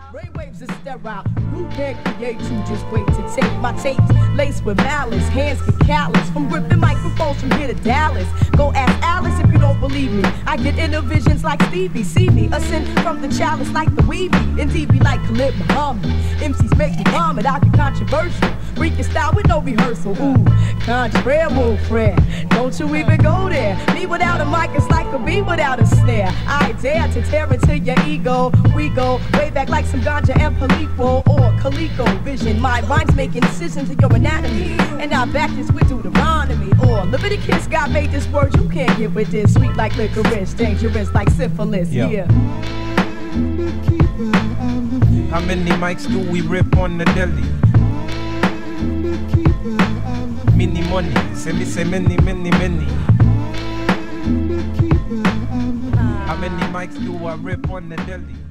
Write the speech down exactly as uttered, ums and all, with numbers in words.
Brainwaves is sterile. Who can't create you? Just wait to take my tapes. Laced with malice, hands get callous. From ripping microphones from here to Dallas. Go ask Alice if you don't believe me. I get inner visions like Stevie. See me ascend from the chalice like the Weebie. And T V like Khalid Muhammad. M Cs make me vomit. I get controversial. Freaking style with no rehearsal. Ooh, contrary, friend. Don't you even go there. Me without a mic is like a bee without a snare. I dare to tear into your ego. We go way back like some ganja and Palico or Calico vision. My rhymes make incisions in your anatomy. And I back this with Deuteronomy. Or Leviticus, God made this word. You can't get with this. Sweet like licorice, dangerous like syphilis. Yo. Yeah. How many mics do we rip on the deli? Mini money, say me say many, many, many. How many mics do I rip on the deli?